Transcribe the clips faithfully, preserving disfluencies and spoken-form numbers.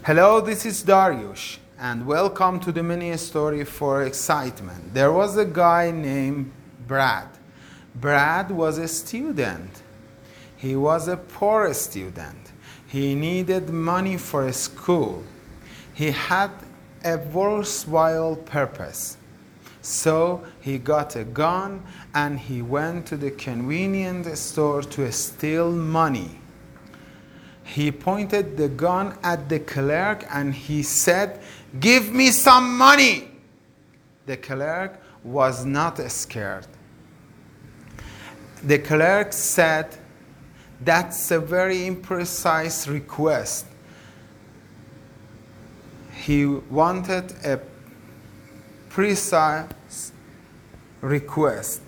Hello, this is Dariush, and welcome to the mini story for excitement. There was a guy named Brad. Brad was a student. He was a poor student. He needed money for school. He had a worthwhile purpose. So he got a gun and he went to the convenience store to steal money. He pointed the gun at the clerk and he said, "Give me some money." The clerk was not scared. The clerk said, "That's a very imprecise request." He wanted a precise request.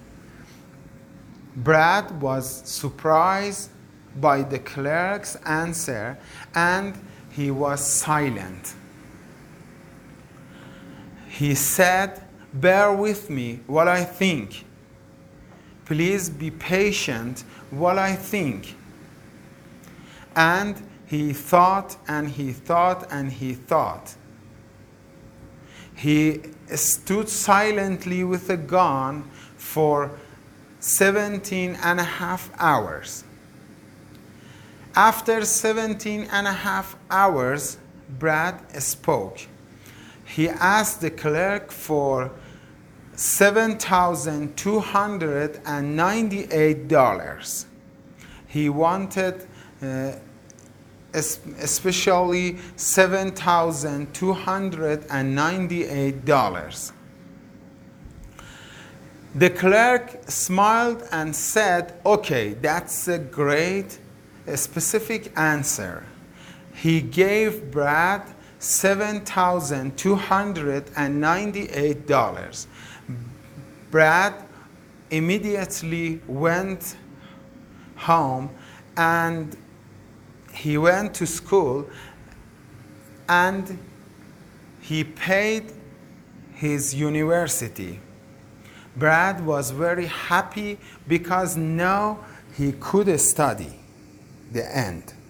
Brad was surprised by the clerk's answer and he was silent. He said, "Bear with me while I think. Please be patient while I think." And he thought and he thought and he thought. He stood silently with a gun for seventeen and a half hours. After seventeen and a half hours, Brad spoke. He asked the clerk for seven thousand two hundred ninety-eight dollars. He wanted uh, especially seven thousand two hundred ninety-eight dollars. The clerk smiled and said, "Okay, that's a great a specific answer." He gave Brad seven thousand two hundred ninety-eight dollars. Brad immediately went home and he went to school and he paid his university. Brad was very happy because now he could study. The end.